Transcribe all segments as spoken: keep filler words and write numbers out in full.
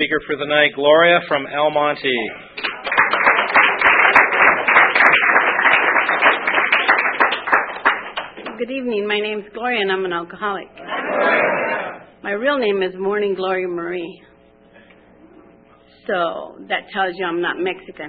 Speaker for the night, Gloria from El Monte. Good evening. My name's Gloria and I'm an alcoholic. My real name is Morning Gloria Marie. So that tells you I'm not Mexican.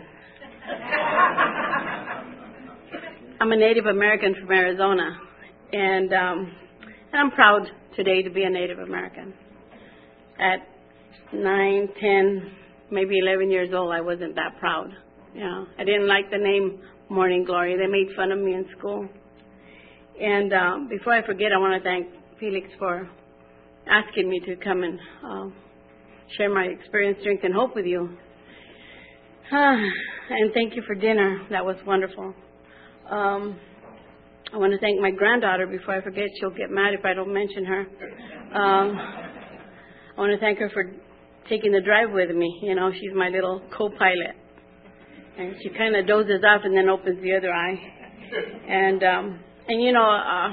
I'm a Native American from Arizona. And, um, and I'm proud today to be a Native American. At nine, ten, maybe eleven years old, I wasn't that proud. You know, I didn't like the name Morning Glory. They made fun of me in school. And um, before I forget, I want to thank Felix for asking me to come and uh, share my experience, strength, and hope with you. Uh, and thank you for dinner. That was wonderful. Um, I want to thank my granddaughter. Before I forget, she'll get mad if I don't mention her. Um, I want to thank her for taking the drive with me. You know, she's my little co-pilot. And she kind of dozes off and then opens the other eye. And, um, and you know, uh,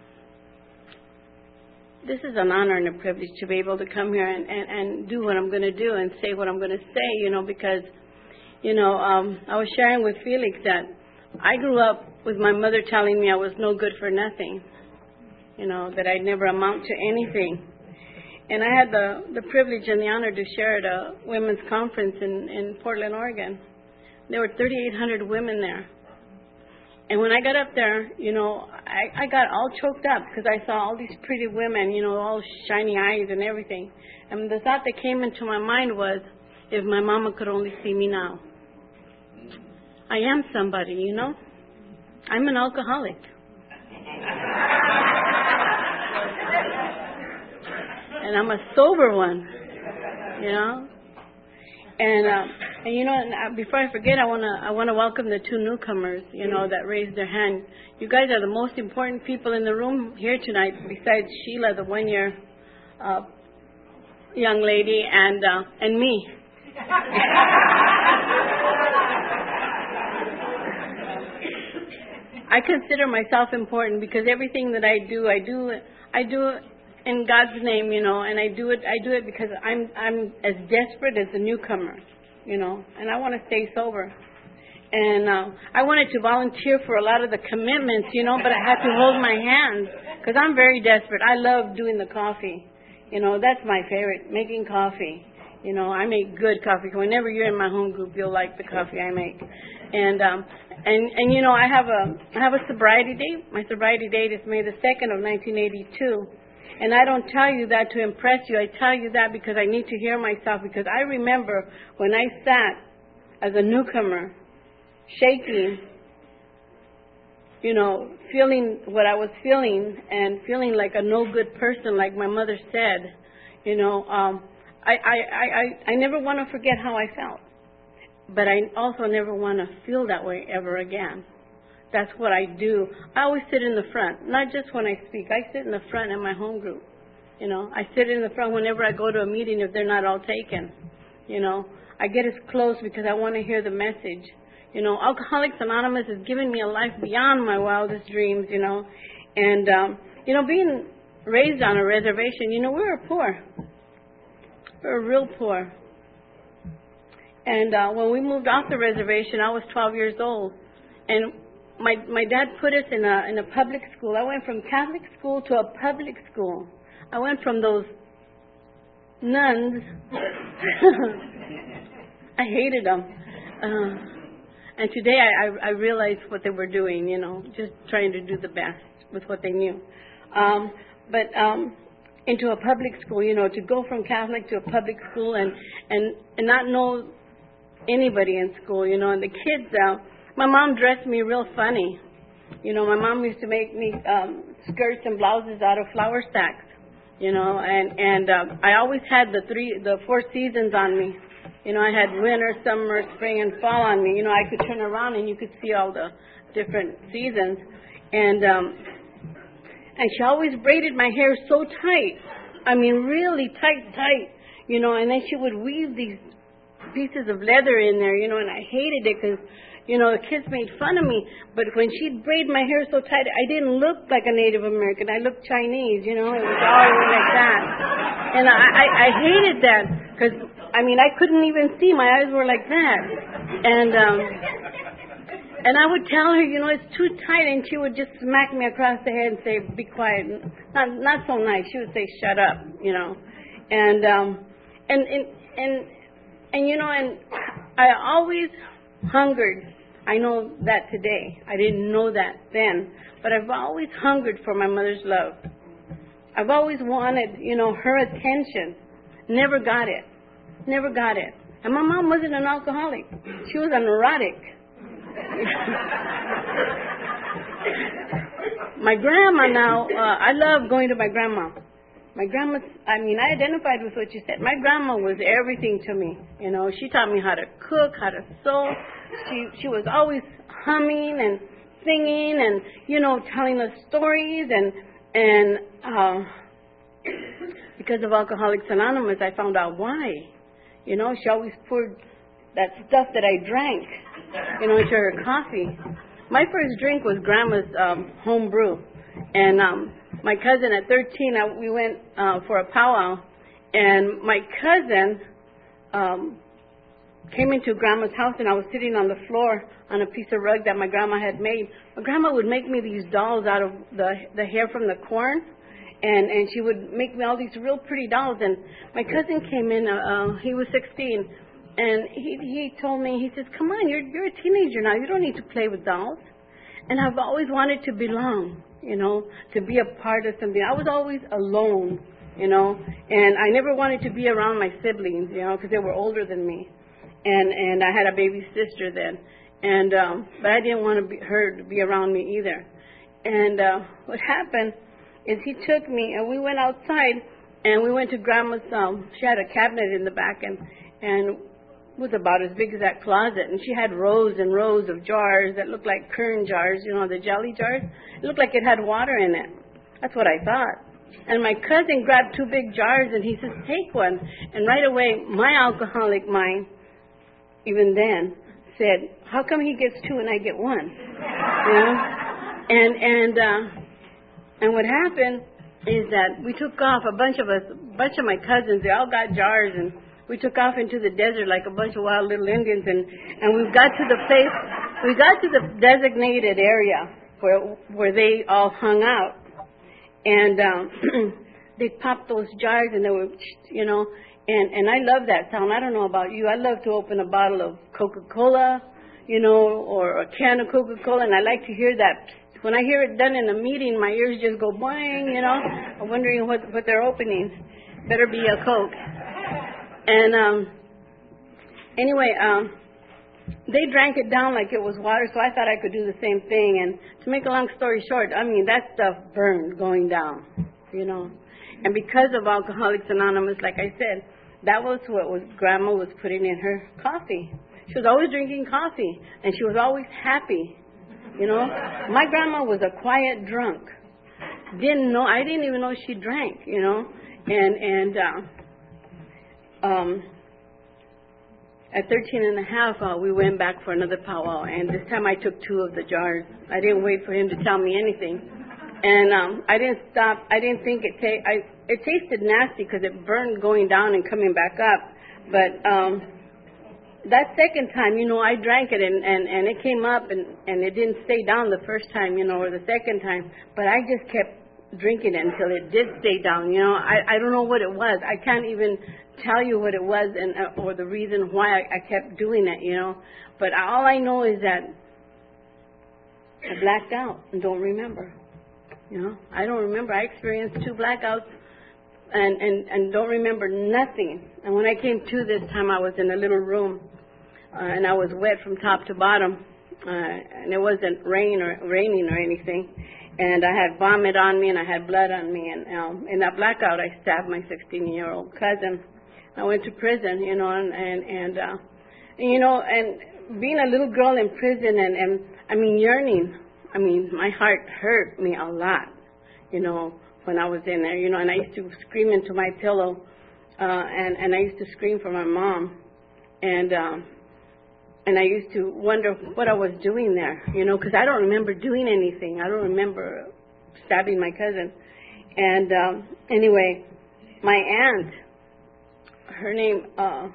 this is an honor and a privilege to be able to come here and, and, and do what I'm going to do and say what I'm going to say, you know, because, you know, um, I was sharing with Felix that I grew up with my mother telling me I was no good for nothing, you know, that I'd never amount to anything. And I had the, the privilege and the honor to share at a women's conference in, in Portland, Oregon. There were thirty-eight hundred women there. And when I got up there, you know, I, I got all choked up because I saw all these pretty women, you know, all shiny eyes and everything. And the thought that came into my mind was, if my mama could only see me now. I am somebody, you know. I'm an alcoholic. And I'm a sober one, you know. And, uh, and you know, and before I forget, I want to I want to welcome the two newcomers, you know, that raised their hand. You guys are the most important people in the room here tonight, besides Sheila, the one-year uh, young lady, and uh, and me. I consider myself important because everything that I do, I do, I do in God's name, you know, and I do it, I do it because I'm, I'm as desperate as the newcomer, you know, and I want to stay sober. And uh, I wanted to volunteer for a lot of the commitments, you know, but I had to hold my hands because I'm very desperate. I love doing the coffee, you know, that's my favorite, making coffee. You know, I make good coffee. Whenever you're in my home group, you'll like the coffee I make. And um, and and you know, I have a I have a sobriety date. My sobriety date is May the second of nineteen eighty-two. And I don't tell you that to impress you. I tell you that because I need to hear myself. Because I remember when I sat as a newcomer, shaking, you know, feeling what I was feeling and feeling like a no good person, like my mother said, you know. Um, I, I, I, I never want to forget how I felt, but I also never want to feel that way ever again. That's what I do. I always sit in the front, not just when I speak. I sit in the front in my home group. You know, I sit in the front whenever I go to a meeting if they're not all taken. You know, I get as close because I want to hear the message. You know, Alcoholics Anonymous has given me a life beyond my wildest dreams, you know. And, um, you know, being raised on a reservation, you know, we were poor. We were real poor. And uh, when we moved off the reservation, I was twelve years old. And my my dad put us in a in a public school. I went from Catholic school to a public school. I went from those nuns. I hated them. Uh, and today I, I, I realized what they were doing, you know, just trying to do the best with what they knew. Um, but... Um, into a public school, you know, to go from Catholic to a public school and, and, and not know anybody in school, you know, and the kids, uh, my mom dressed me real funny. You know, my mom used to make me um, skirts and blouses out of flour sacks, you know, and, and uh, I always had the three, the four seasons on me. You know, I had winter, summer, spring, and fall on me. You know, I could turn around and you could see all the different seasons. And, um, And she always braided my hair so tight. I mean, really tight, tight. You know, and then she would weave these pieces of leather in there, you know, and I hated it because, you know, the kids made fun of me. But when she'd braid my hair so tight, I didn't look like a Native American. I looked Chinese, you know. It was always like that. And I, I, I hated that because I mean, I couldn't even see. My eyes were like that. And, um, and I would tell her, you know, it's too tight, and she would just smack me across the head and say, be quiet. Not, not so nice. She would say, shut up, you know. And, um, and, and, and, and, you know, and I always hungered. I know that today. I didn't know that then. But I've always hungered for my mother's love. I've always wanted, you know, her attention. Never got it. Never got it. And my mom wasn't an alcoholic. She was a neurotic. My grandma now, uh, I love going to my grandma. My grandma, I mean, I identified with what you said. My grandma was everything to me. You know, she taught me how to cook, how to sew. She she was always humming and singing and, you know, telling us stories. And, and uh, because of Alcoholics Anonymous, I found out why. You know, she always poured that stuff that I drank, you know, into her coffee. My first drink was Grandma's um, home brew. And um, my cousin at thirteen, I, we went uh, for a powwow. And my cousin um, came into Grandma's house, and I was sitting on the floor on a piece of rug that my grandma had made. My grandma would make me these dolls out of the the hair from the corn. And, and she would make me all these real pretty dolls. And my cousin came in, uh, uh, he was sixteen. And he he told me, he says, come on, you're you're a teenager now. You don't need to play with dolls. And I've always wanted to belong, you know, to be a part of something. I was always alone, you know, and I never wanted to be around my siblings, you know, because they were older than me. And and I had a baby sister then. And um, but I didn't want to be, her to be around me either. And uh, what happened is he took me, and we went outside, and we went to Grandma's, um, she had a cabinet in the back, and and it was about as big as that closet, and she had rows and rows of jars that looked like kern jars, you know, the jelly jars. It looked like it had water in it. That's what I thought. And my cousin grabbed two big jars, and he says, take one. And right away, my alcoholic mind, even then, said, how come he gets two and I get one? You know? And, and, uh, and what happened is that we took off, a bunch of us, a bunch of my cousins, they all got jars, and we took off into the desert like a bunch of wild little Indians, and, and we got to the place, we got to the designated area where where they all hung out. And um, they popped those jars, and they were, you know, and, and I love that sound. I don't know about you. I love to open a bottle of Coca-Cola, you know, or a can of Coca-Cola, and I like to hear that. When I hear it done in a meeting, my ears just go boing, you know. I'm wondering what, what they're opening. Better be a Coke. And um, anyway, um, they drank it down like it was water, so I thought I could do the same thing. And to make a long story short, I mean, that stuff burned going down, you know. And because of Alcoholics Anonymous, like I said, that was what was Grandma was putting in her coffee. She was always drinking coffee, and she was always happy, you know. My grandma was a quiet drunk. Didn't know, I didn't even know she drank, you know. And, and, uh, Um, at thirteen and a half, uh, we went back for another powwow, and this time I took two of the jars. I didn't wait for him to tell me anything, and um, I didn't stop. I didn't think it ta- I, it tasted nasty because it burned going down and coming back up. But um, that second time, you know, I drank it, and, and, and it came up, and, and it didn't stay down the first time, you know, or the second time. But I just kept drinking it until it did stay down. You know, I, I don't know what it was. I can't even tell you what it was and uh, or the reason why I, I kept doing it, you know. But all I know is that I blacked out and don't remember. You know, I don't remember. I experienced two blackouts and, and, and don't remember nothing. And when I came to this time, I was in a little room uh, and I was wet from top to bottom, uh, and it wasn't rain or raining or anything. And I had vomit on me, and I had blood on me. And um, in that blackout, I stabbed my sixteen-year-old cousin. I went to prison, you know, and, and, and uh, you know, and being a little girl in prison, and, and, I mean, yearning, I mean, my heart hurt me a lot, you know, when I was in there, you know, and I used to scream into my pillow, uh, and, and I used to scream for my mom. And, um, And I used to wonder what I was doing there, you know, because I don't remember doing anything. I don't remember stabbing my cousin. And um, anyway, my aunt, her name, uh,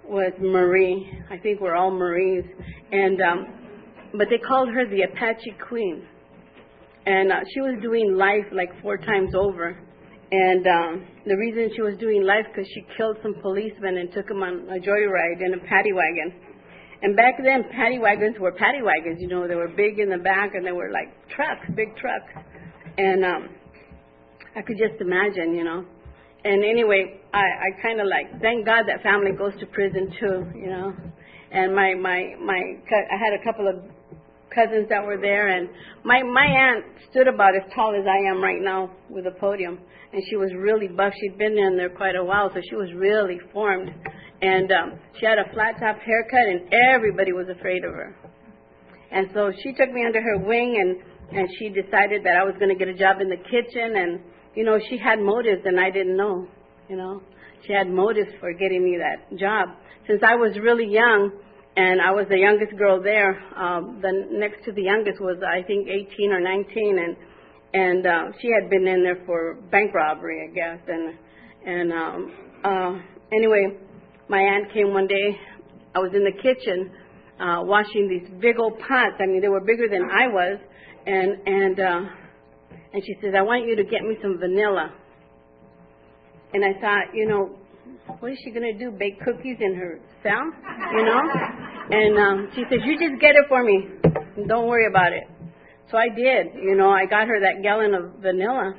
was Marie. I think we're all Maries. And, um, but they called her the Apache Queen. And uh, she was doing life like four times over. And um, the reason she was doing life because she killed some policemen and took them on a joyride in a paddy wagon. And back then, paddy wagons were paddy wagons, you know, they were big in the back and they were like trucks, big trucks. And um, I could just imagine, you know. And anyway, I, I kind of like, thank God that family goes to prison too, you know. And my, my, my, I had a couple of cousins that were there, and my, my aunt stood about as tall as I am right now with a podium. And she was really buff. She'd been in there quite a while, so she was really formed. And um, she had a flat-top haircut, and everybody was afraid of her. And so she took me under her wing, and, and she decided that I was going to get a job in the kitchen. And, you know, she had motives, and I didn't know, you know. She had motives for getting me that job. Since I was really young, and I was the youngest girl there, um, the next to the youngest was, I think, eighteen or nineteen, and And uh, she had been in there for bank robbery, I guess. And and um, uh, anyway, my aunt came one day. I was in the kitchen uh, washing these big old pots. I mean, they were bigger than I was. And and uh, and she says, "I want you to get me some vanilla." And I thought, you know, what is she going to do? Bake cookies in her cell, you know? And um, she says, "You just get it for me. Don't worry about it." So I did, you know, I got her that gallon of vanilla.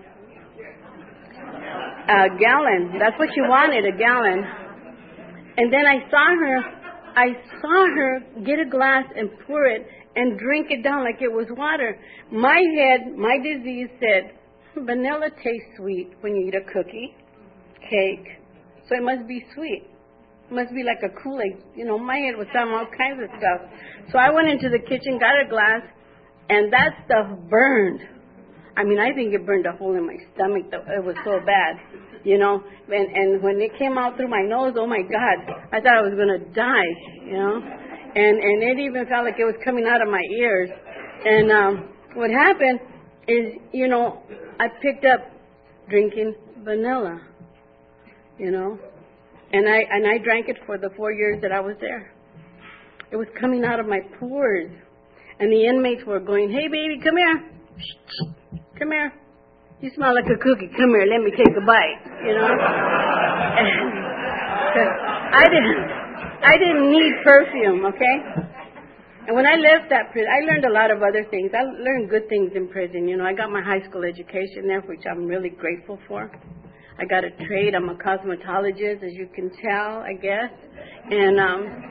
A gallon, that's what she wanted, a gallon. And then I saw her, I saw her get a glass and pour it and drink it down like it was water. My head, my disease said, vanilla tastes sweet when you eat a cookie, cake, so it must be sweet. It must be like a Kool-Aid. You know, my head was telling all kinds of stuff. So I went into the kitchen, got a glass, and that stuff burned. I mean, I think it burned a hole in my stomach. It was so bad, you know. And, and when it came out through my nose, oh, my God, I thought I was going to die, you know. And, and it even felt like it was coming out of my ears. And um, what happened is, you know, I picked up drinking vanilla, you know. And I, and I drank it for the four years that I was there. It was coming out of my pores. And the inmates were going, "Hey, baby, come here. Come here. You smell like a cookie. Come here, let me take a bite." You know? And I didn't, I didn't need perfume, okay? And when I left that prison, I learned a lot of other things. I learned good things in prison. You know, I got my high school education there, which I'm really grateful for. I got a trade. I'm a cosmetologist, as you can tell, I guess. And, um...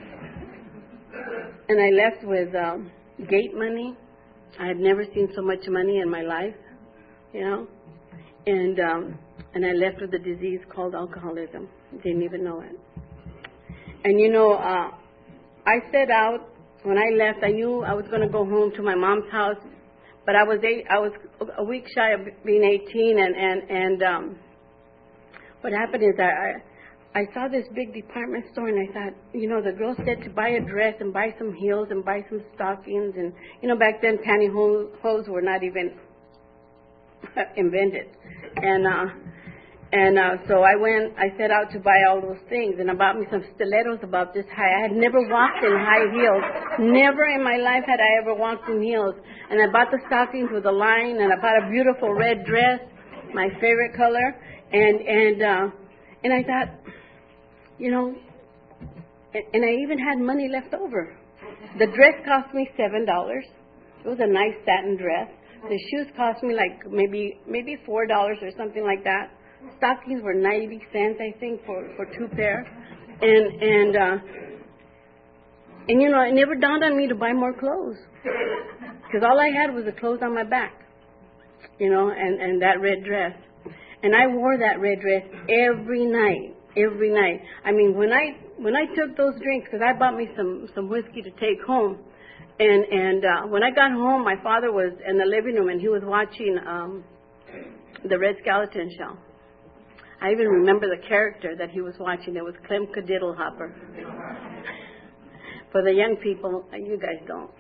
And I left with um, gate money. I had never seen so much money in my life, you know. And um, and I left with a disease called alcoholism. Didn't even know it. And you know, uh, I set out when I left. I knew I was going to go home to my mom's house, but I was eight, I was a week shy of being eighteen. And and and um, what happened is I. I I saw this big department store, and I thought, you know, the girl said to buy a dress and buy some heels and buy some stockings. And, you know, back then pantyhose were not even invented. And uh, and uh, so I went, I set out to buy all those things. And I bought me some stilettos about this high. I had never walked in high heels. Never in my life had I ever walked in heels. And I bought the stockings with a line, and I bought a beautiful red dress, my favorite color. And, and, uh, and I thought, you know, and, and I even had money left over. The dress cost me seven dollars. It was a nice satin dress. The shoes cost me like maybe maybe four dollars or something like that. Stockings were ninety cents, I think, for, for two pairs. And and uh, and you know, it never dawned on me to buy more clothes, because all I had was the clothes on my back, you know, and and that red dress. And I wore that red dress every night. Every night. I mean, when I when I took those drinks, because I bought me some, some whiskey to take home, and and uh, when I got home, my father was in the living room, and he was watching um, the Red Skeleton show. I even remember the character that he was watching. It was Clem Diddlehopper. For the young people, you guys don't.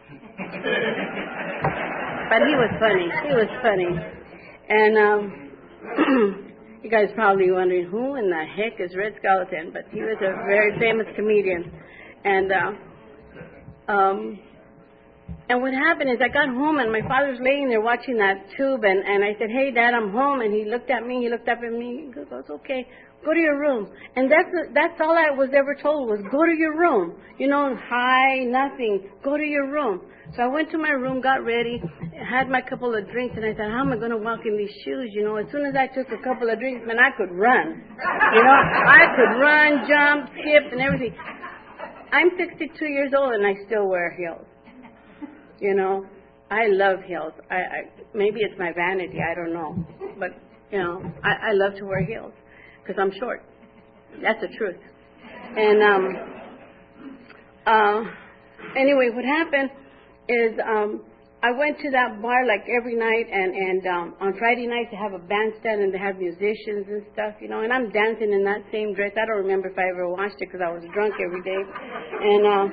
But he was funny. He was funny. And um, You guys probably wondering who in the heck is Red Skeleton, but he was a very famous comedian. And uh, um, and what happened is I got home and my father was laying there watching that tube, and, and I said, "Hey, Dad, I'm home." And he looked at me, he looked up at me, he goes, "Okay, go to your room." And that's that's all I was ever told was, "Go to your room." You know, hi, nothing. Go to your room. So I went to my room, got ready, had my couple of drinks, and I thought, how am I going to walk in these shoes? You know, as soon as I took a couple of drinks, man, I could run. You know, I could run, jump, skip, and everything. I'm sixty-two years old, and I still wear heels. You know, I love heels. I, I maybe it's my vanity, I don't know. But, you know, I, I love to wear heels because I'm short. That's the truth. And, um, uh, anyway, what happened is um, I went to that bar like every night, and, and um, on Friday nights they have a bandstand and they have musicians and stuff, you know, and I'm dancing in that same dress. I don't remember if I ever washed it because I was drunk every day. And, uh,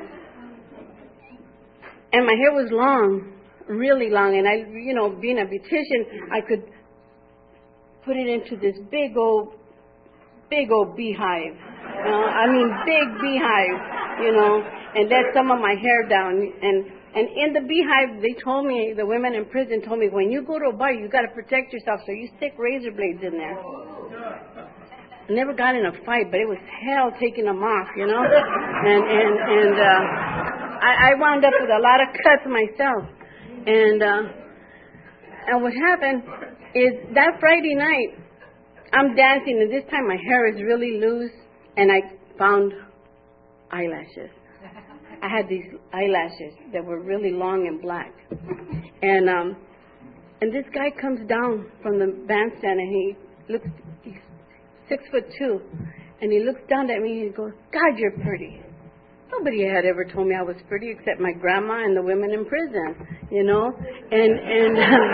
and my hair was long, really long, and I, you know, being a beautician, I could put it into this big old, big old beehive. You know? I mean, big beehive, you know, and let some of my hair down. And And in the beehive, they told me, the women in prison told me, when you go to a bar, you got to protect yourself, so you stick razor blades in there. I never got in a fight, but it was hell taking them off, you know. And and and uh, I, I wound up with a lot of cuts myself. And uh, and what happened is that Friday night, I'm dancing, and this time my hair is really loose, and I found eyelashes. I had these eyelashes that were really long and black. And um, and this guy comes down from the bandstand, and he looks, he's six foot two, and he looks down at me and he goes, "God, you're pretty." Nobody had ever told me I was pretty except my grandma and the women in prison, you know. And, and um,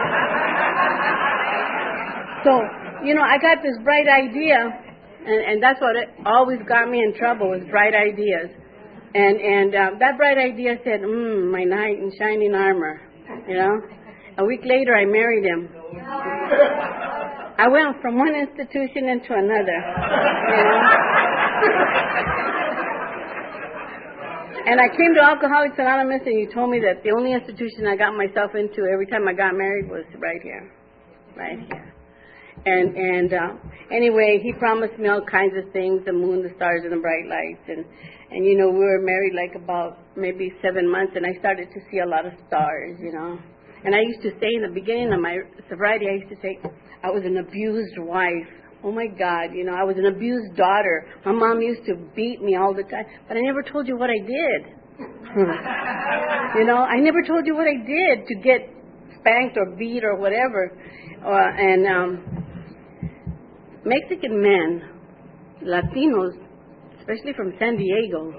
so, you know, I got this bright idea, and, and that's what it always got me in trouble, was bright ideas. And and uh, that bright idea said, mmm, my knight in shining armor, you know. A week later, I married him. I went from one institution into another, you know. And I came to Alcoholics Anonymous, and you told me that the only institution I got myself into every time I got married was right here, right here. And and uh, anyway, he promised me all kinds of things, the moon, the stars, and the bright lights. And, and you know, we were married like about maybe seven months, and I started to see a lot of stars, you know. And I used to say in the beginning of my sobriety, I used to say I was an abused wife. Oh, my God, you know, I was an abused daughter. My mom used to beat me all the time, but I never told you what I did. You know, I never told you what I did to get spanked or beat or whatever. Uh, and um, Mexican men, Latinos, especially from San Diego,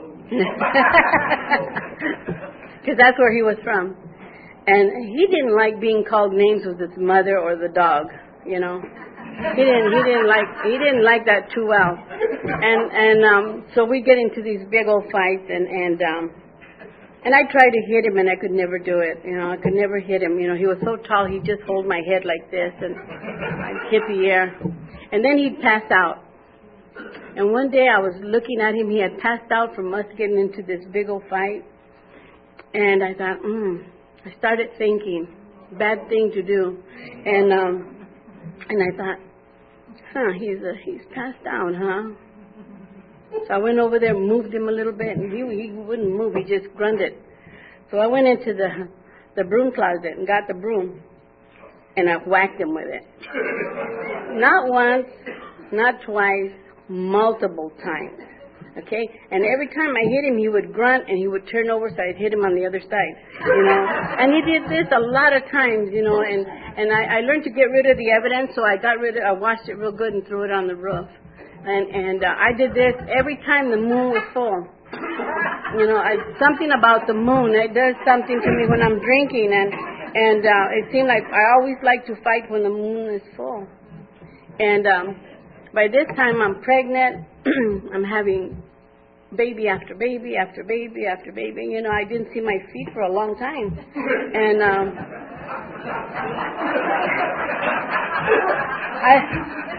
because that's where he was from. And he didn't like being called names with his mother or the dog, you know. He didn't. He didn't like. He didn't like that too well. And and um, so we get into these big old fights, and and um, and I tried to hit him, and I could never do it. You know, I could never hit him. You know, he was so tall, he'd just hold my head like this, and I'd hit the air, and then he'd pass out. And one day I was looking at him. He had passed out from us getting into this big old fight, and I thought, hmm. I started thinking, bad thing to do, and um. And I thought, huh, he's uh, he's passed out, huh? So I went over there, moved him a little bit, and he he wouldn't move. He just grunted. So I went into the the broom closet and got the broom, and I whacked him with it. Not once, not twice, multiple times. Okay? And every time I hit him, he would grunt and he would turn over, so I'd hit him on the other side, you know. And he did this a lot of times, you know, and, and I, I learned to get rid of the evidence, so I got rid of, I washed it real good and threw it on the roof. And, and uh, I did this every time the moon was full. You know, I, something about the moon, it does something to me when I'm drinking, and, and uh, it seemed like I always like to fight when the moon is full. And um, by this time, I'm pregnant. I'm having baby after baby after baby after baby. You know, I didn't see my feet for a long time. And um, I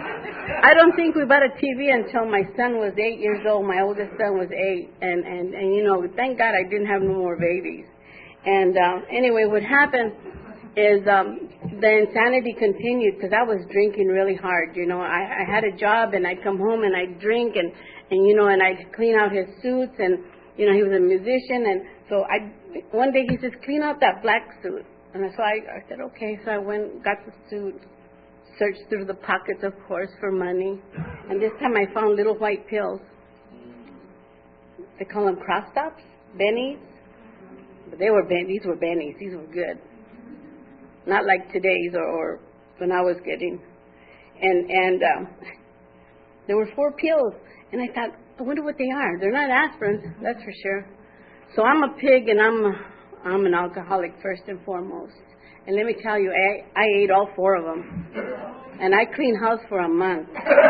I don't think we bought a T V until my son was eight years old. My oldest son was eight, and and and you know, thank God I didn't have no more babies. And uh, anyway, what happened is um, the insanity continued because I was drinking really hard. You know, I, I had a job and I'd come home and I'd drink and, and you know, and I'd clean out his suits and, you know, he was a musician. And so I, one day he says, clean out that black suit. And so I, I said, okay. So I went, got the suit, searched through the pockets, of course, for money. And this time I found little white pills. They call them cross stops, bennies. But they were, ben- these were bennies. These were good. Not like today's or, or when I was getting. And and um, there were four pills. And I thought, I wonder what they are. They're not aspirins, that's for sure. So I'm a pig and I'm a, I'm an alcoholic first and foremost. And let me tell you, I, I ate all four of them. And I cleaned house for a month.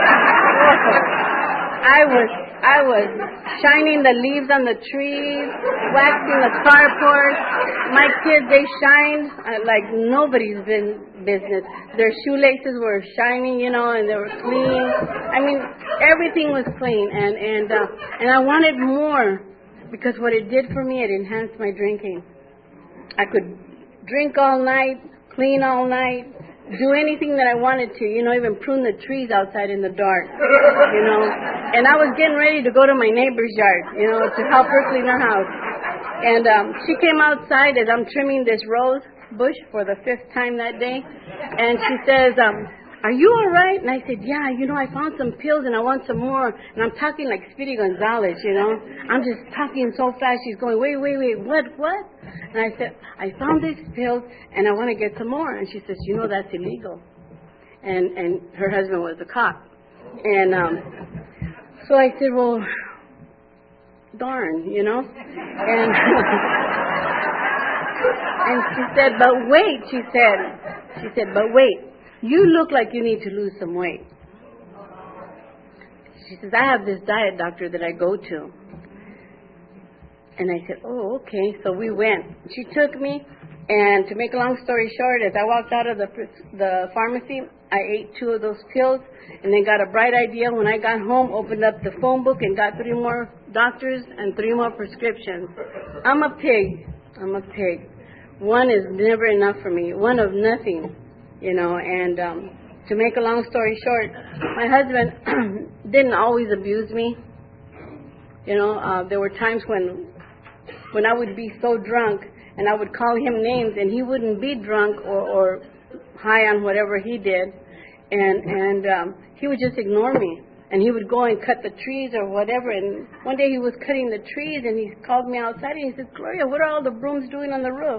I was I was shining the leaves on the trees, waxing the carport. My kids, they shined uh, like nobody's been business. Their shoelaces were shining, you know, and they were clean. I mean, everything was clean, and and uh, and I wanted more because what it did for me, it enhanced my drinking. I could drink all night, clean all night, do anything that I wanted to, you know, even prune the trees outside in the dark, you know. And I was getting ready to go to my neighbor's yard, you know, to help her clean her house. And um, she came outside as I'm trimming this rose bush for the fifth time that day. And she says, um, are you all right? And I said, yeah, you know, I found some pills and I want some more. And I'm talking like Speedy Gonzales, you know. I'm just talking so fast. She's going, wait, wait, wait, what, what? And I said, I found these pills and I want to get some more. And she says, you know, that's illegal. And and her husband was a cop. And um, so I said, well, darn, you know. And and she said, but wait, she said, she said, but wait, you look like you need to lose some weight. She says, I have this diet doctor that I go to. And I said, oh, okay. So we went. She took me, and to make a long story short, as I walked out of the the pharmacy, I ate two of those pills, and then got a bright idea. When I got home, opened up the phone book and got three more doctors and three more prescriptions. I'm a pig. I'm a pig. One is never enough for me. One of nothing, you know. And um, to make a long story short, my husband didn't always abuse me. You know, uh, there were times when when I would be so drunk and I would call him names and he wouldn't be drunk or, or high on whatever he did, and and um, he would just ignore me, and he would go and cut the trees or whatever. And one day he was cutting the trees and he called me outside and he said, Gloria, what are all the brooms doing on the roof?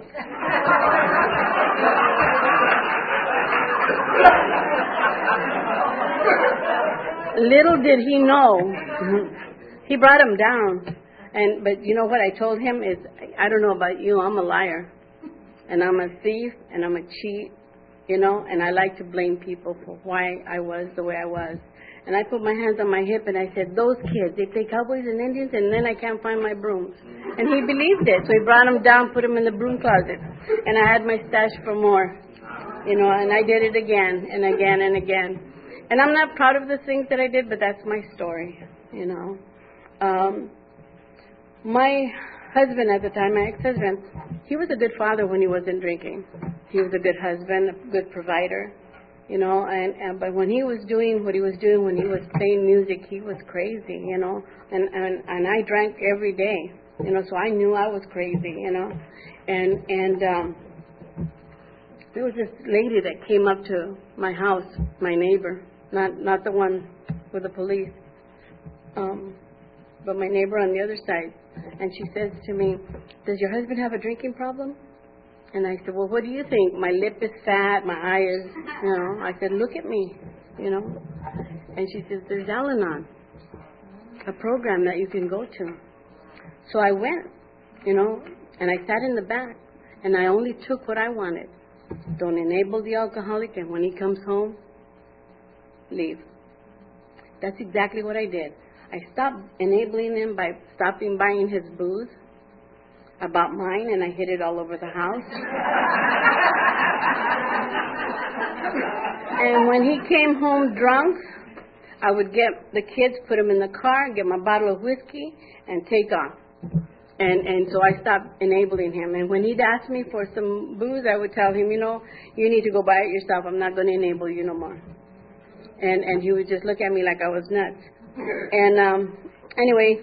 Little did he know, he brought him down. And but you know what I told him is, I don't know about you, I'm a liar, and I'm a thief, and I'm a cheat, you know, and I like to blame people for why I was the way I was. And I put my hands on my hip and I said, those kids, they play cowboys and Indians, and then I can't find my brooms. And he believed it, so he brought them down, put them in the broom closet, and I had my stash for more, you know, and I did it again and again and again. And I'm not proud of the things that I did, but that's my story, you know. Um, my husband at the time, my ex-husband, he was a good father when he wasn't drinking. He was a good husband, a good provider, you know, and, and but when he was doing what he was doing, when he was playing music, he was crazy, you know, and, and, and I drank every day, you know, so I knew I was crazy, you know, and, and um, there was this lady that came up to my house, my neighbor, not, not the one with the police, um, but my neighbor on the other side. And she says to me, does your husband have a drinking problem? And I said, well, what do you think? My lip is fat, my eye is, you know. I said, look at me, you know. And she says, there's Al-Anon, a program that you can go to. So I went, you know, and I sat in the back, and I only took what I wanted. Don't enable the alcoholic, and when he comes home, leave. That's exactly what I did. I stopped enabling him by stopping buying his booze. I bought mine and I hid it all over the house. And when he came home drunk, I would get the kids, put them in the car, get my bottle of whiskey, and take off. And and so I stopped enabling him. And when he'd ask me for some booze, I would tell him, you know, you need to go buy it yourself. I'm not going to enable you no more. And and he would just look at me like I was nuts. And um, anyway,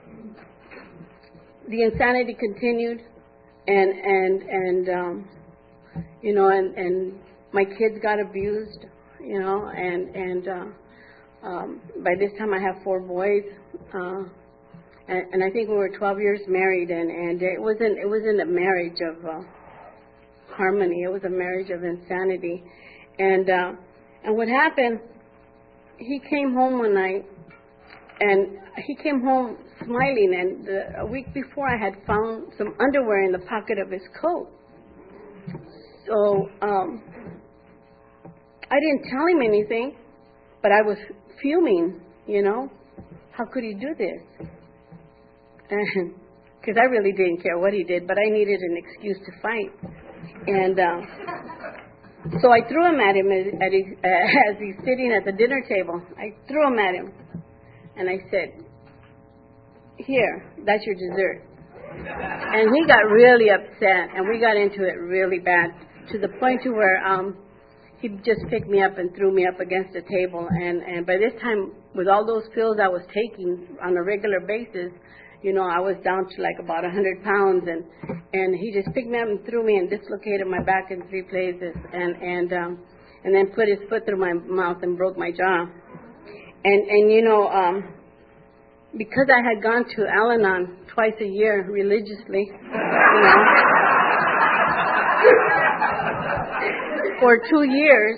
the insanity continued, and and and um, you know, and and my kids got abused, you know, and and uh, um, by this time I have four boys. Uh, And, and I think we were twelve years married, and, and it wasn't it wasn't a marriage of uh, harmony. It was a marriage of insanity. And uh, and what happened? He came home one night, and he came home smiling. And the, a week before, I had found some underwear in the pocket of his coat. So um, I didn't tell him anything, but I was fuming. You know, how could he do this? Because I really didn't care what he did, but I needed an excuse to fight. And uh, so I threw him at him as, at his, uh, as he's sitting at the dinner table. I threw him at him, and I said, here, that's your dessert. And he got really upset, and we got into it really bad, to the point to where um, he just picked me up and threw me up against the table. And, and by this time, with all those pills I was taking on a regular basis, you know, I was down to like about a hundred pounds, and and he just picked me up and threw me and dislocated my back in three places, and and um, and then put his foot through my mouth and broke my jaw. And and you know, um, because I had gone to Al-Anon twice a year religiously, you know, for two years,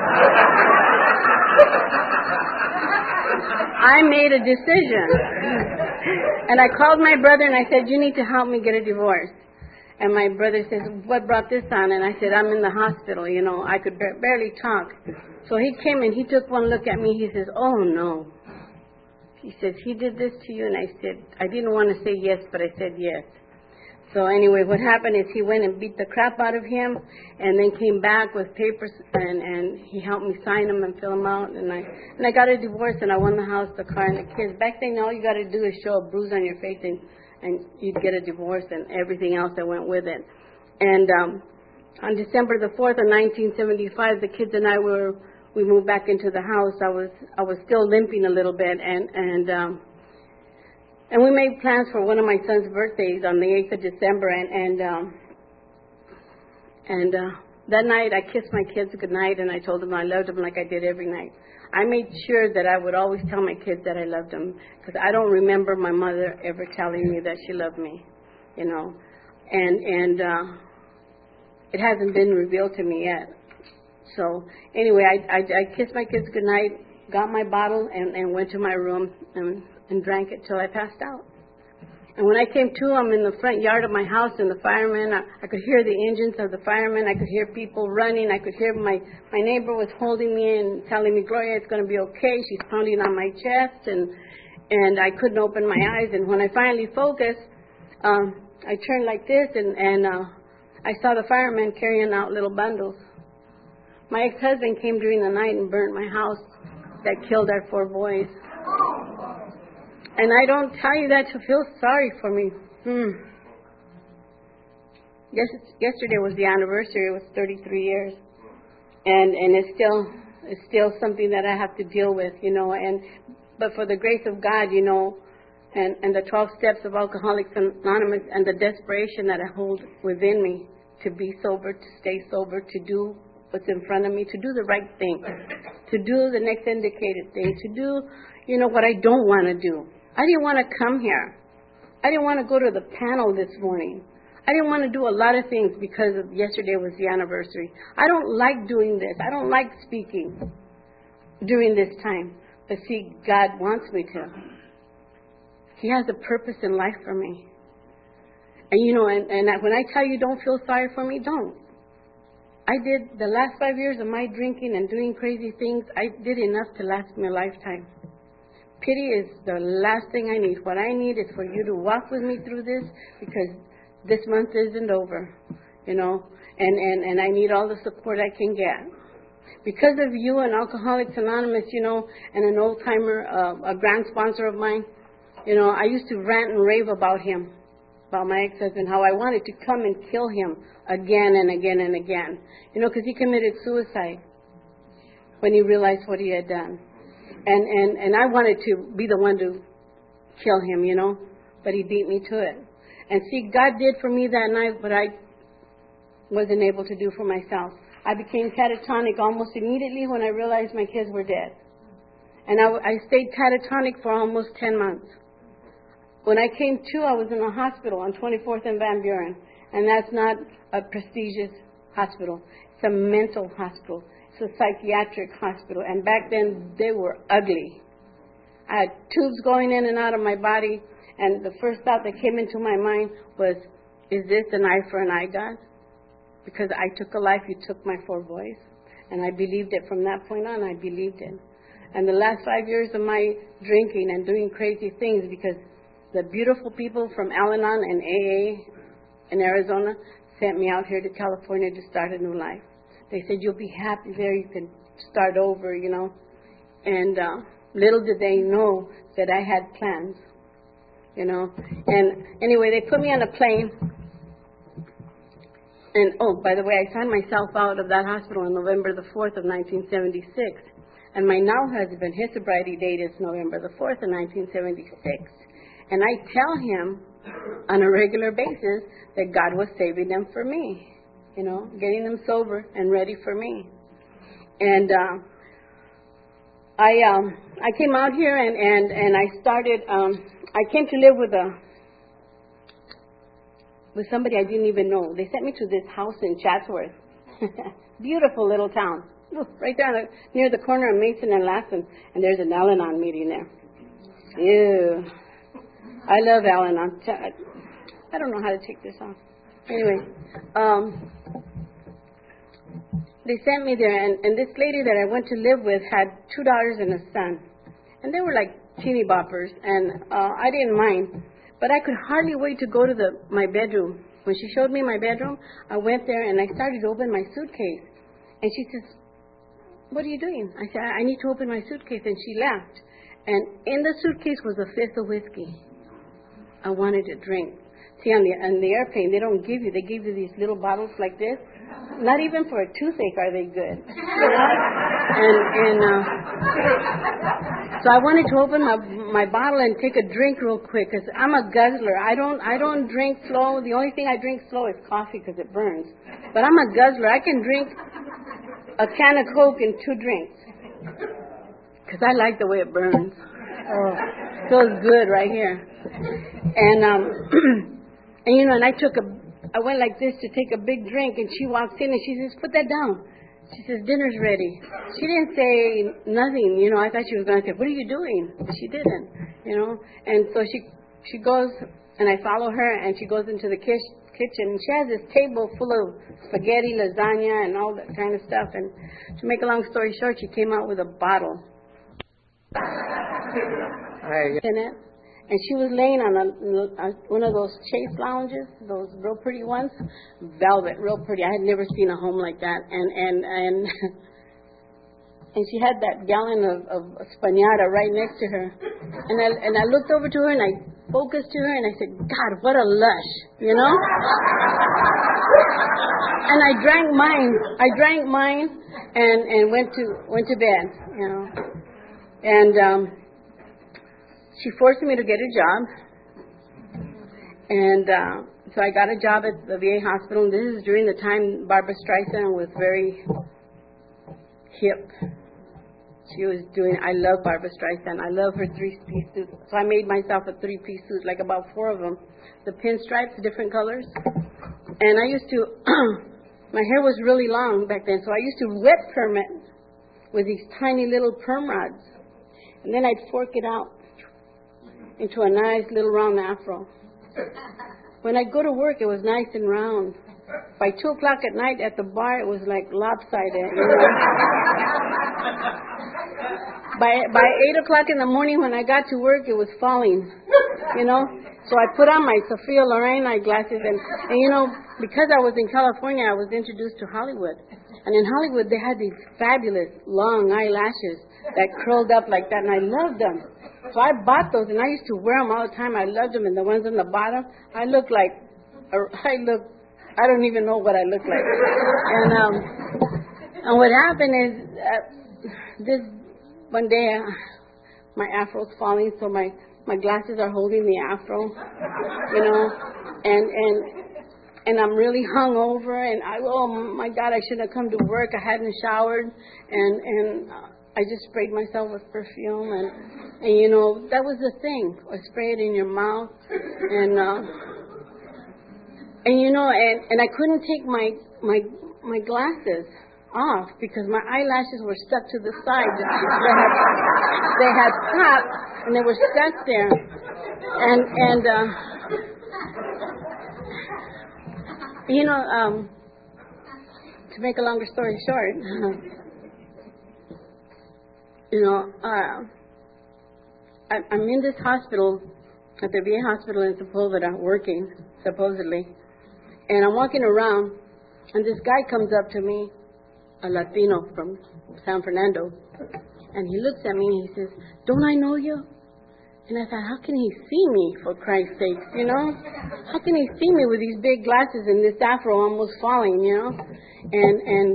I made a decision. And I called my brother and I said, you need to help me get a divorce. And my brother says, what brought this on? And I said, I'm in the hospital, you know, I could ba- barely talk. So he came and he took one look at me. He says, oh, no. He says, he did this to you? And I said, I didn't want to say yes, but I said yes. So anyway, what happened is he went and beat the crap out of him, and then came back with papers, and, and he helped me sign them and fill them out. And I and I got a divorce, and I won the house, the car, and the kids. Back then, all you got to do is show a bruise on your face, and, and you'd get a divorce and everything else that went with it. And um, on December the fourth of nineteen seventy-five, the kids and I were we moved back into the house. I was I was still limping a little bit, and and. Um, And we made plans for one of my son's birthdays on the eighth of December, and and um, and uh, that night I kissed my kids goodnight, and I told them I loved them like I did every night. I made sure that I would always tell my kids that I loved them, because I don't remember my mother ever telling me that she loved me, you know. And and uh, it hasn't been revealed to me yet. So anyway, I I, I kissed my kids goodnight, got my bottle, and, and went to my room and. and drank it till I passed out. And when I came to, I'm in the front yard of my house, and the firemen, I, I could hear the engines of the firemen. I could hear people running. I could hear my, my neighbor was holding me and telling me, Gloria, it's going to be okay. She's pounding on my chest, and and I couldn't open my eyes. And when I finally focused, um, I turned like this, and, and uh, I saw the firemen carrying out little bundles. My ex-husband came during the night and burnt my house that killed our four boys. And I don't tell you that to feel sorry for me. Hmm. Yes, yesterday was the anniversary. It was thirty-three years, and and it's still it's still something that I have to deal with, you know. And but for the grace of God, you know, and and the twelve steps of Alcoholics Anonymous, and the desperation that I hold within me to be sober, to stay sober, to do what's in front of me, to do the right thing, to do the next indicated thing, to do, you know, what I don't want to do. I didn't want to come here. I didn't want to go to the panel this morning. I didn't want to do a lot of things because of yesterday was the anniversary. I don't like doing this. I don't like speaking during this time. But see, God wants me to. He has a purpose in life for me. And you know, and, and when I tell you don't feel sorry for me, don't. I did the last five years of my drinking and doing crazy things, I did enough to last me a lifetime. Pity is the last thing I need. What I need is for you to walk with me through this, because this month isn't over, you know, and, and, and I need all the support I can get. Because of you and Alcoholics Anonymous, you know, and an old-timer, uh, a grand sponsor of mine, you know, I used to rant and rave about him, about my ex-husband, how I wanted to come and kill him again and again and again. You know, because he committed suicide when he realized what he had done. And, and, and I wanted to be the one to kill him, you know, but he beat me to it. And see, God did for me that night what I wasn't able to do for myself. I became catatonic almost immediately when I realized my kids were dead. And I, I stayed catatonic for almost ten months. When I came to, I was in a hospital on twenty-fourth and Van Buren. And that's not a prestigious hospital. It's a mental hospital. It's a psychiatric hospital. And back then, they were ugly. I had tubes going in and out of my body. And the first thought that came into my mind was, is this an eye for an eye, God? Because I took a life, you took my four boys. And I believed it from that point on. I believed it. And the last five years of my drinking and doing crazy things, because the beautiful people from Al-Anon and A A in Arizona sent me out here to California to start a new life. They said, you'll be happy there. You can start over, you know. And uh, little did they know that I had plans, you know. And anyway, they put me on a plane. And, oh, by the way, I signed myself out of that hospital on November the fourth of nineteen seventy-six. And my now husband, his sobriety date is November the fourth of nineteen seventy-six. And I tell him on a regular basis that God was saving them for me, you know, getting them sober and ready for me. And uh, I um, I came out here and, and, and I started, um, I came to live with a with somebody I didn't even know. They sent me to this house in Chatsworth. Beautiful little town. Look, right down near the corner of Mason and Lassen. And there's an Al-Anon meeting there. Ew. I love Al-Anon. I don't know how to take this off. Anyway, um, they sent me there. And, and this lady that I went to live with had two daughters and a son. And they were like teeny boppers. And uh, I didn't mind. But I could hardly wait to go to the my bedroom. When she showed me my bedroom, I went there and I started to open my suitcase. And she says, what are you doing? I said, I need to open my suitcase. And she laughed. And in the suitcase was a fifth of whiskey. I wanted to drink. See, on the, on the airplane, they don't give you, they give you these little bottles like this. Not even for a toothache are they good. You know? And, and uh, so I wanted to open my my bottle and take a drink real quick, because I'm a guzzler. I don't I don't drink slow. The only thing I drink slow is coffee because it burns. But I'm a guzzler. I can drink a can of Coke in two drinks because I like the way it burns. Oh, feels good right here. And um, and you know, and I took a, I went like this to take a big drink, and she walks in and she says, "Put that down." She says, "Dinner's ready." She didn't say nothing, you know. I thought she was going to say, "What are you doing?" But she didn't, you know. And so she she goes, and I follow her, and she goes into the kitchen. kitchen. And she has this table full of spaghetti, lasagna, and all that kind of stuff. And to make a long story short, she came out with a bottle in it. And she was laying on a, a, one of those Chase lounges, those real pretty ones, velvet, real pretty. I had never seen a home like that. And and and and she had that gallon of, of Spañada right next to her. And I and I looked over to her and I focused to her and I said, "God, what a lush," you know. And I drank mine. I drank mine and and went to went to bed, you know. And um, she forced me to get a job, and uh, so I got a job at the V A hospital. And this is during the time Barbara Streisand was very hip. She was doing, I love Barbara Streisand. I love her three-piece suit. So I made myself a three-piece suit, like about four of them. The pinstripes, different colors. And I used to, my hair was really long back then, so I used to wet perm it with these tiny little perm rods. And then I'd fork it out into a nice little round afro. When I'd go to work, it was nice and round. By two o'clock at night at the bar, it was like lopsided, you know. by by eight o'clock in the morning when I got to work, it was falling, you know. So I put on my Sophia Loren eyeglasses, and, and you know, because I was in California, I was introduced to Hollywood. And in Hollywood, they had these fabulous long eyelashes that curled up like that, and I loved them. So I bought those, and I used to wear them all the time. I loved them, and the ones on the bottom, I look like, I look, I don't even know what I look like. And um, and what happened is, uh, this one day, uh, my afro's falling, so my my glasses are holding the afro, you know, and and. And I'm really hungover, and I, oh my God, I shouldn't have come to work. I hadn't showered, and and uh, I just sprayed myself with perfume, and and you know that was the thing. I spray it in your mouth, and uh, and you know, and and I couldn't take my my my glasses off because my eyelashes were stuck to the side. They had they had popped, and they were stuck there, and and. Uh, You know, um, to make a longer story short, you know, uh, I, I'm in this hospital, at the V A hospital in Sepulveda, working, supposedly, and I'm walking around, and this guy comes up to me, a Latino from San Fernando, and he looks at me and he says, "Don't I know you?" And I thought, how can he see me, for Christ's sake, you know? How can he see me with these big glasses and this afro almost falling, you know? And and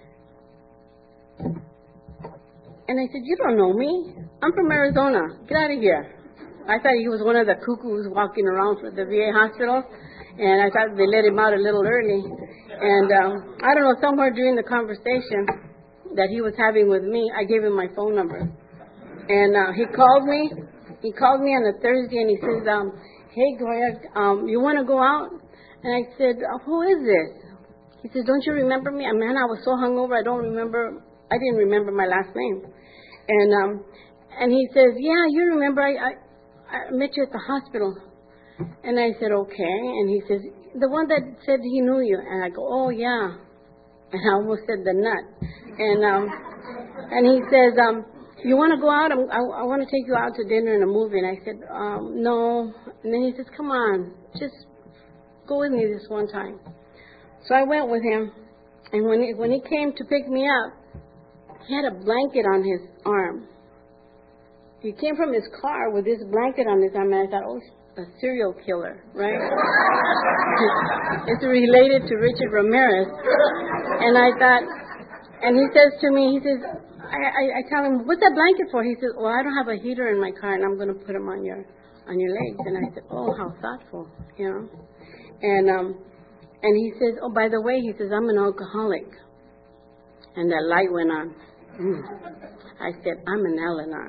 and I said, "You don't know me. I'm from Arizona. Get out of here." I thought he was one of the cuckoos walking around for the V A hospital, and I thought they let him out a little early. And um, I don't know, somewhere during the conversation that he was having with me, I gave him my phone number. And uh, he called me. He called me on a Thursday, and he says, um, "Hey, Gloria, um, you want to go out?" And I said, uh, "Who is this?" He says, "Don't you remember me?" I man, I was so hungover, I don't remember. I didn't remember my last name. And um, and he says, "Yeah, you remember? I, I I met you at the hospital." And I said, "Okay." And he says, "The one that said he knew you." And I go, "Oh yeah." And I almost said the nut. And um, and he says, um. "You want to go out? I'm, I, I want to take you out to dinner and a movie." And I said, um, "No." And then he says, "Come on, just go with me this one time." So I went with him. And when he, when he came to pick me up, he had a blanket on his arm. He came from his car with this blanket on his arm, and I thought, oh, a serial killer, right? It's related to Richard Ramirez. And I thought, and he says to me, he says, I, I, I tell him, "What's that blanket for?" He says, "Well, I don't have a heater in my car, and I'm going to put them on your on your legs." And I said, "Oh, how thoughtful, you know." And um, and he says, "Oh, by the way," he says, "I'm an alcoholic." And that light went on. Mm. I said, "I'm an Al-Anon."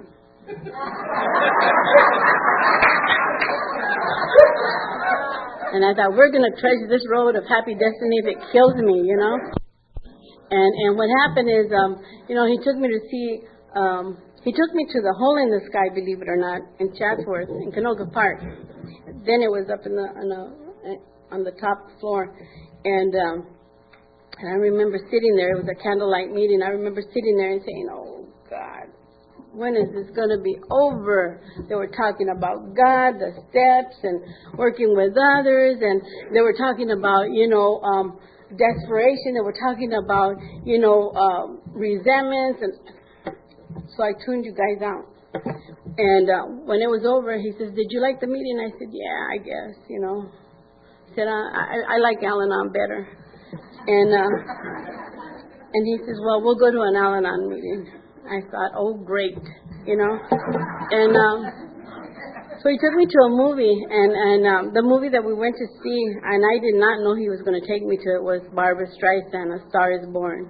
And I thought, we're going to treasure this road of happy destiny if it kills me, you know. And and what happened is, um, you know, he took me to see, um, he took me to the Hole in the Sky, believe it or not, in Chatsworth, in Canoga Park. Then it was up in the, on the, on the top floor. And, um, and I remember sitting there. It was a candlelight meeting. I remember sitting there and saying, "Oh, God, when is this going to be over?" They were talking about God, the steps, and working with others. And they were talking about, you know, um, desperation. They were talking about, you know, um, resentments, and so I tuned you guys out. And uh, when it was over, he says, "Did you like the meeting?" I said, "Yeah, I guess, you know." I said, "I, I, I like Al-Anon better." And uh, and he says, "Well, we'll go to an Al-Anon meeting." I thought, oh, great, you know. And um, so he took me to a movie, and, and um, the movie that we went to see, and I did not know he was going to take me to it, was Barbra Streisand, A Star is Born.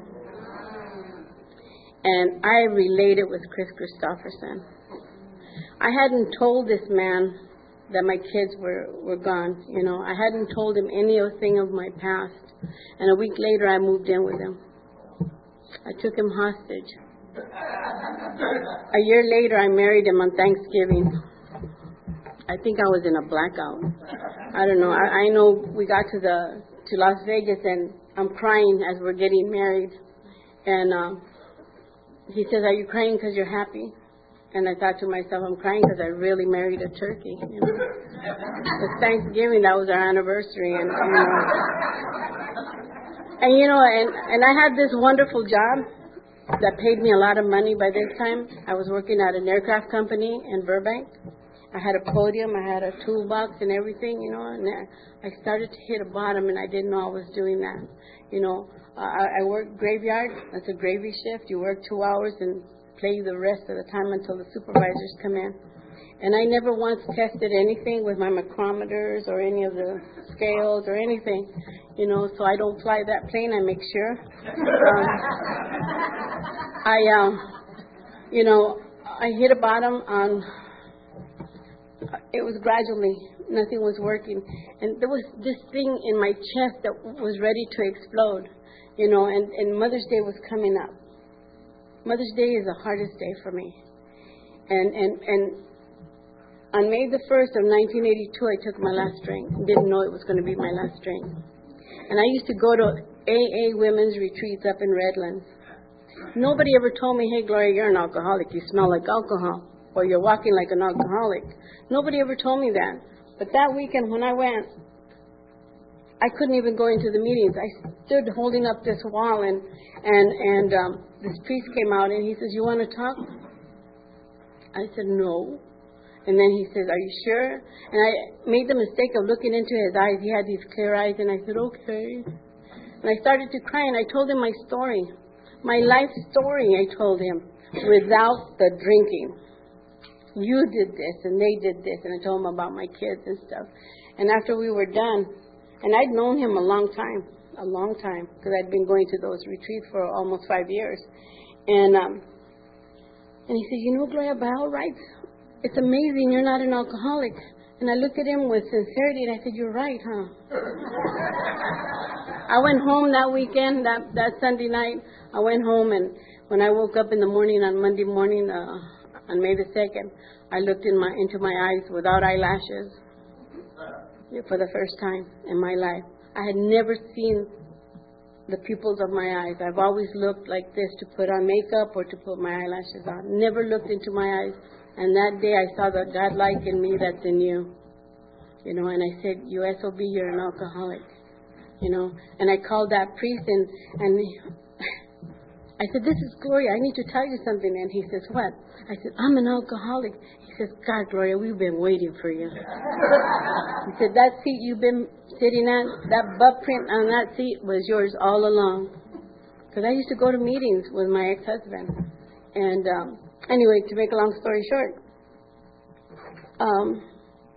And I related with Chris Christopherson. I hadn't told this man that my kids were, were gone, you know. I hadn't told him anything of my past. And a week later, I moved in with him. I took him hostage. A year later, I married him on Thanksgiving. I think I was in a blackout. I don't know. I, I know we got to the to Las Vegas, and I'm crying as we're getting married. And um, he says, "Are you crying because you're happy?" And I thought to myself, I'm crying because I really married a turkey. You know, it's Thanksgiving. That was our anniversary, and you know, And you know, and, and I had this wonderful job that paid me a lot of money by this time. I was working at an aircraft company in Burbank. I had a podium, I had a toolbox and everything, you know, and I started to hit a bottom and I didn't know I was doing that. You know, uh, I, I worked graveyard, that's a gravy shift. You work two hours and play the rest of the time until the supervisors come in. And I never once tested anything with my micrometers or any of the scales or anything, you know, so I don't fly that plane, I make sure. Um, I, um, you know, I hit a bottom on, it was gradually, nothing was working. And there was this thing in my chest that was ready to explode, you know, and, and Mother's Day was coming up. Mother's Day is the hardest day for me. And, and, and on May the first of nineteen eighty-two, I took my last drink. Didn't know it was going to be my last drink. And I used to go to A A women's retreats up in Redlands. Nobody ever told me, hey, Gloria, you're an alcoholic. You smell like alcohol. Or you're walking like an alcoholic. Nobody ever told me that. But that weekend when I went, I couldn't even go into the meetings. I stood holding up this wall, and and, and um, this priest came out, and he says, you want to talk? I said, no. And then he says, are you sure? And I made the mistake of looking into his eyes. He had these clear eyes, and I said, okay. And I started to cry, and I told him my story. My life story, I told him, without the drinking. You did this, and they did this, and I told him about my kids and stuff. And after we were done, and I'd known him a long time, a long time, because I'd been going to those retreats for almost five years. And um, and he said, you know, Gloria, by all rights, it's amazing you're not an alcoholic. And I looked at him with sincerity, and I said, you're right, huh? I went home that weekend, that, that Sunday night. I went home, and when I woke up in the morning on Monday morning, uh, on May the second, I looked in my into my eyes without eyelashes for the first time in my life. I had never seen the pupils of my eyes. I've always looked like this to put on makeup or to put my eyelashes on. Never looked into my eyes. And that day I saw the God-like in me that's in you. You know, and I said, you S O B, you're an alcoholic. You know, and I called that priest, and, and I said, this is Gloria, I need to tell you something. And he says, what? I said, I'm an alcoholic. He says, God, Gloria, we've been waiting for you. He said, that seat you've been sitting at, that butt print on that seat was yours all along. Because I used to go to meetings with my ex-husband. And um, anyway, to make a long story short, um,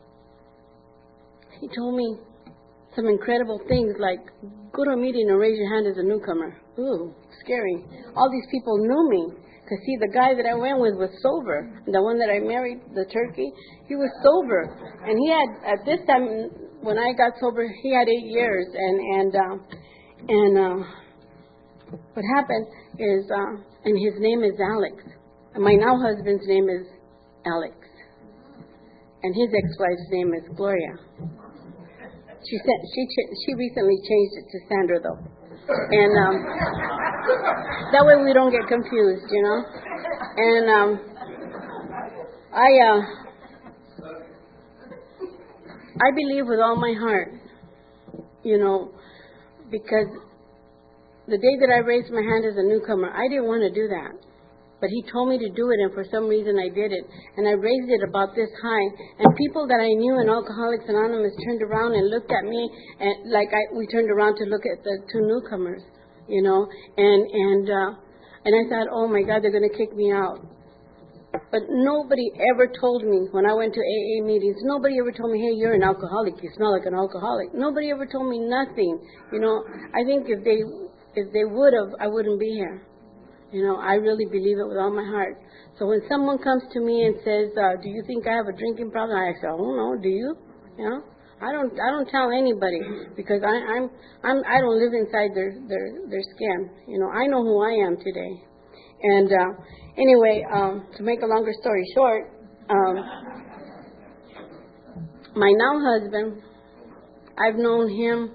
he told me some incredible things like, go to a meeting and raise your hand as a newcomer. Ooh, scary. All these people knew me. Because, see, the guy that I went with was sober. The one that I married, the turkey, he was sober. And he had, at this time, when I got sober, he had eight years. And, and, uh, and uh, what happened is, uh, and his name is Alex. And my now husband's name is Alex. And his ex-wife's name is Gloria. She said she ch- she recently changed it to Sandra, though, and um, that way we don't get confused, you know. And um, I uh, I believe with all my heart, you know, because the day that I raised my hand as a newcomer, I didn't want to do that. But he told me to do it, and for some reason I did it. And I raised it about this high. And people that I knew in Alcoholics Anonymous turned around and looked at me, and like I, we turned around to look at the two newcomers, you know. And and uh, and I thought, oh my God, they're going to kick me out. But nobody ever told me when I went to A A meetings. Nobody ever told me, hey, you're an alcoholic. You smell like an alcoholic. Nobody ever told me nothing. You know, I think if they if they would have, I wouldn't be here. You know, I really believe it with all my heart. So when someone comes to me and says, uh, do you think I have a drinking problem? I say, oh, no, do you? You know, I don't I don't tell anybody because I, I'm, I'm, I don't live inside their, their, their skin. You know, I know who I am today. And uh, anyway, um, to make a longer story short, um, my now husband, I've known him,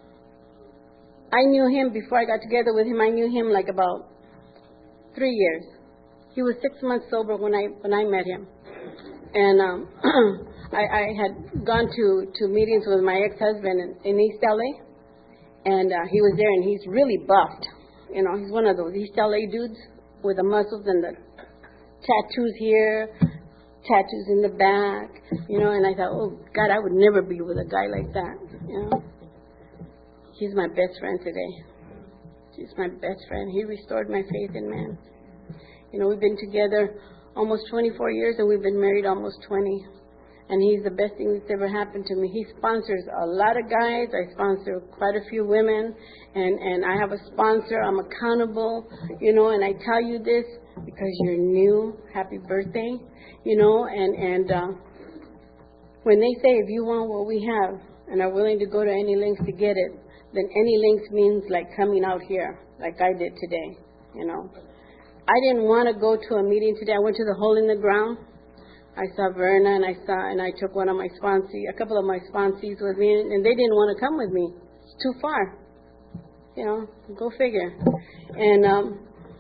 I knew him before I got together with him. I knew him like about Three years. He was six months sober when I when I met him, and um, I, I had gone to, to meetings with my ex-husband in, in East L A, And uh, he was there, and he's really buffed. You know, he's one of those East L A dudes with the muscles and the tattoos here, tattoos in the back, you know. And I thought, oh, God, I would never be with a guy like that, you know. He's my best friend today. He's my best friend. He restored my faith in man. You know, we've been together almost twenty-four years, and we've been married almost twenty. And he's the best thing that's ever happened to me. He sponsors a lot of guys. I sponsor quite a few women. And, and I have a sponsor. I'm accountable, you know, and I tell you this because you're new. Happy birthday, you know. And, and uh, when they say if you want what we have and are willing to go to any lengths to get it, then any lengths means like coming out here like I did today, you know. I didn't want to go to a meeting today. I went to the Hole in the Ground. I saw Verna, and I saw, and I took one of my sponsees, a couple of my sponsees with me, and they didn't want to come with me. It's too far. You know, go figure. And um,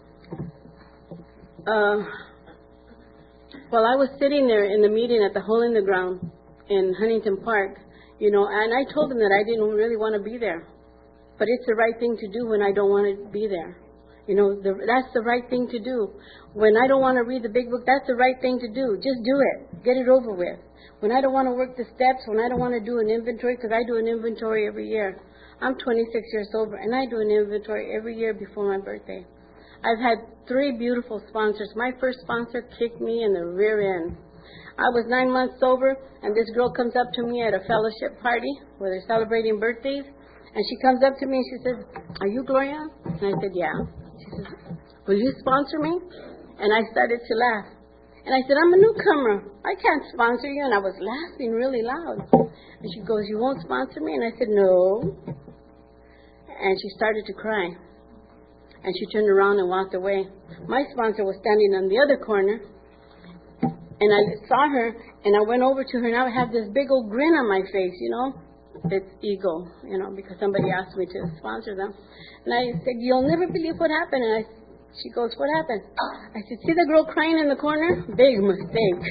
uh, while I was sitting there in the meeting at the Hole in the Ground in Huntington Park, you know, and I told them that I didn't really want to be there. But it's the right thing to do when I don't want to be there. You know, the, that's the right thing to do. When I don't want to read the big book, that's the right thing to do. Just do it. Get it over with. When I don't want to work the steps, when I don't want to do an inventory, because I do an inventory every year. I'm twenty-six years sober, and I do an inventory every year before my birthday. I've had three beautiful sponsors. My first sponsor kicked me in the rear end. I was nine months sober, and this girl comes up to me at a fellowship party where they're celebrating birthdays, and she comes up to me and she says, "Are you Gloria?" And I said, "Yeah." She says, "Will you sponsor me?" And I started to laugh. And I said, "I'm a newcomer. I can't sponsor you." And I was laughing really loud. And she goes, "You won't sponsor me?" And I said, "No." And she started to cry. And she turned around and walked away. My sponsor was standing on the other corner. And I saw her, and I went over to her, and I had this big old grin on my face, you know. It's ego, you know, because somebody asked me to sponsor them. And I said, "You'll never believe what happened." And I, she goes, "What happened?" I said, "See the girl crying in the corner? Big mistake."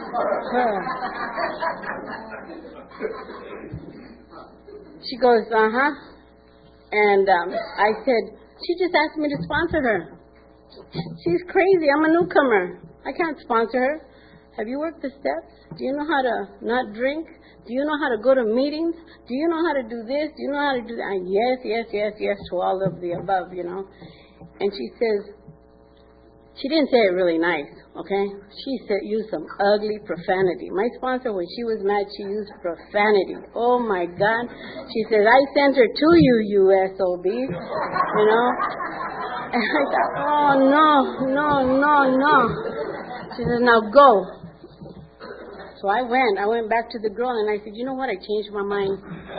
She goes, "Uh-huh." And um, I said, "She just asked me to sponsor her. She's crazy. I'm a newcomer. I can't sponsor her. Have you worked the steps? Do you know how to not drink? Do you know how to go to meetings? Do you know how to do this? Do you know how to do that?" And yes, yes, yes, yes to all of the above, you know. And she says, she didn't say it really nice, okay? She said, used some ugly profanity. My sponsor, when she was mad, she used profanity. Oh, my God. She says, "I sent her to you, you S O B, you know. And I thought, oh, no, no, no, no. She says, "Now go." So I went. I went back to the girl, and I said, "You know what? I changed my mind."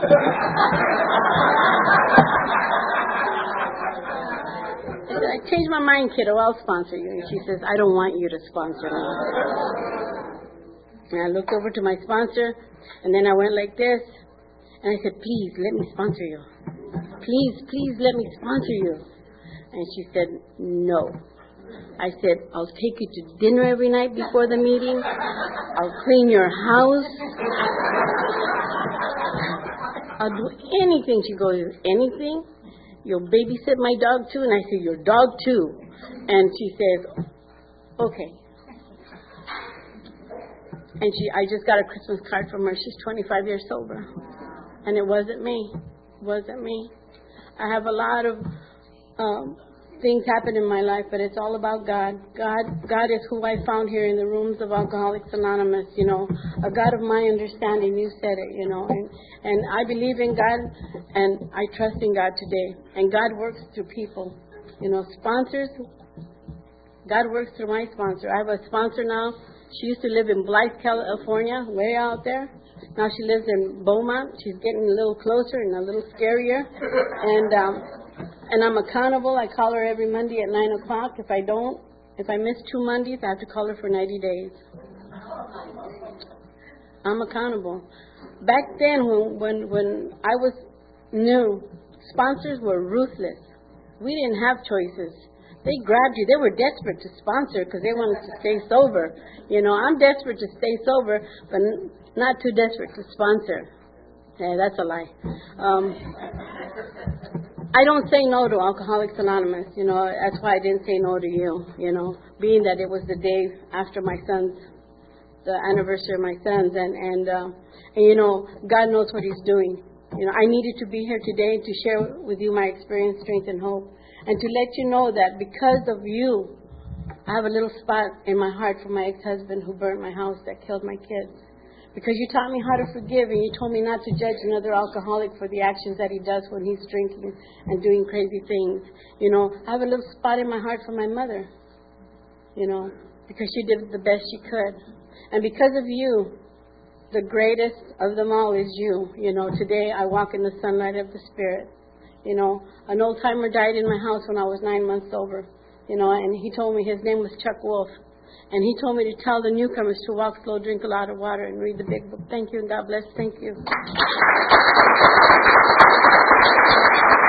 I said, "I changed my mind, kiddo. I'll sponsor you." And she says, "I don't want you to sponsor me." And I looked over to my sponsor, and then I went like this, and I said, "Please, let me sponsor you. Please, please, let me sponsor you." And she said, "No." I said, "I'll take you to dinner every night before the meeting. I'll clean your house. I'll do anything." She goes, "Anything? You'll babysit my dog too?" And I said, "Your dog too." And she says, "Okay." And she, I just got a Christmas card from her. She's twenty-five years sober. And it wasn't me. It wasn't me. I have a lot of um, things happen in my life, but it's all about God. God God is who I found here in the rooms of Alcoholics Anonymous, you know, a God of my understanding. You said it, you know, and, and I believe in God, and I trust in God today. And God works through people, you know, sponsors. God works through my sponsor. I have a sponsor now. She used to live in Blythe, California, way out there. Now she lives in Beaumont. She's getting a little closer and a little scarier. And um, and I'm accountable. I call her every Monday at nine o'clock. If I don't, if I miss two Mondays, I have to call her for ninety days. I'm accountable. Back then, when when, when I was new, sponsors were ruthless. We didn't have choices. They grabbed you. They were desperate to sponsor because they wanted to stay sober. You know, I'm desperate to stay sober, but not too desperate to sponsor. Yeah, that's a lie. Um, I don't say no to Alcoholics Anonymous, you know, that's why I didn't say no to you, you know, being that it was the day after my son's, the anniversary of my son's, and, and, uh, and you know, God knows what He's doing. You know, I needed to be here today to share with you my experience, strength, and hope, and to let you know that because of you, I have a little spot in my heart for my ex-husband who burnt my house, that killed my kids. Because you taught me how to forgive, and you told me not to judge another alcoholic for the actions that he does when he's drinking and doing crazy things. You know, I have a little spot in my heart for my mother, you know, because she did the best she could. And because of you, the greatest of them all is you. You know, today I walk in the sunlight of the Spirit. You know, an old timer died in my house when I was nine months sober. You know, and he told me his name was Chuck Wolf. And he told me to tell the newcomers to walk slow, drink a lot of water, and read the big book. Thank you, and God bless. Thank you.